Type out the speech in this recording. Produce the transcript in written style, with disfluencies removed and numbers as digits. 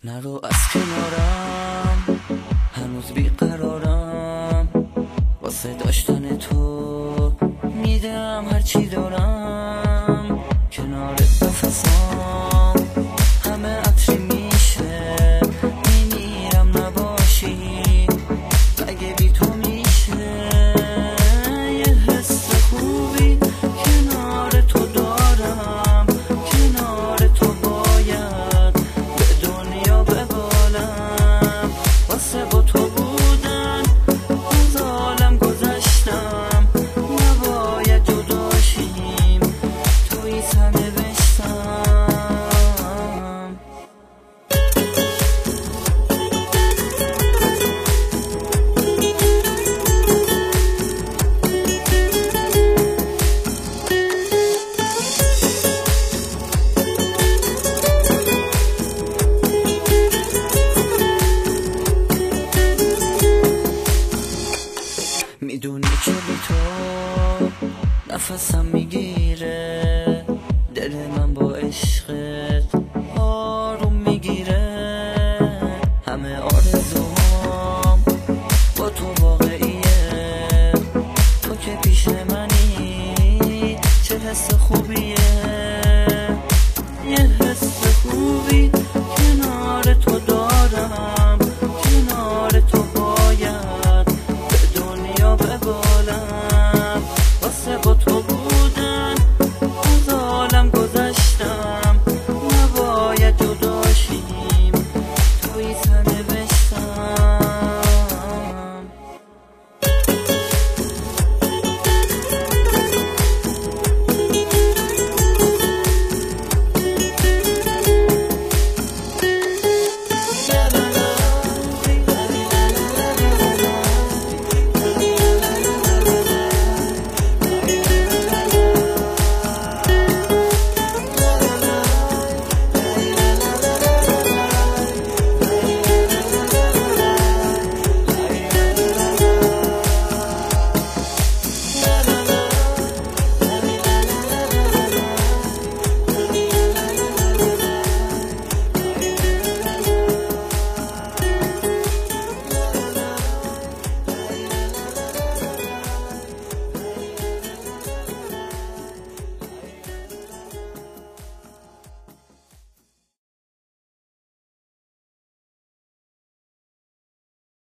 نرو از کنارم، هنوز بیقرارم، واسه داشتن تو میدم هرچی دارم. کنار نفسام همه عطری میشه، میمیرم نباشی، اگه بی تو میشه. یه حس خوبی کنار تو دارم، کنار تو باید به دنیا ببالم. واسه با تو بودن از عالم گذشتم، نباید جدا شیم، توی سرنوشتم. میدونی که بی تو نفسم میگیره، دل من با عشقت آروم میگیره. همه آرزوام با تو واقعیه، تو که پیش منی، چه حس خوبیه. یه حس خوبی کنار تو دارم، کنار تو باید به دنیا ببالم. واسه با تو بودن از عالم گذشتم، نباید جدا شیم،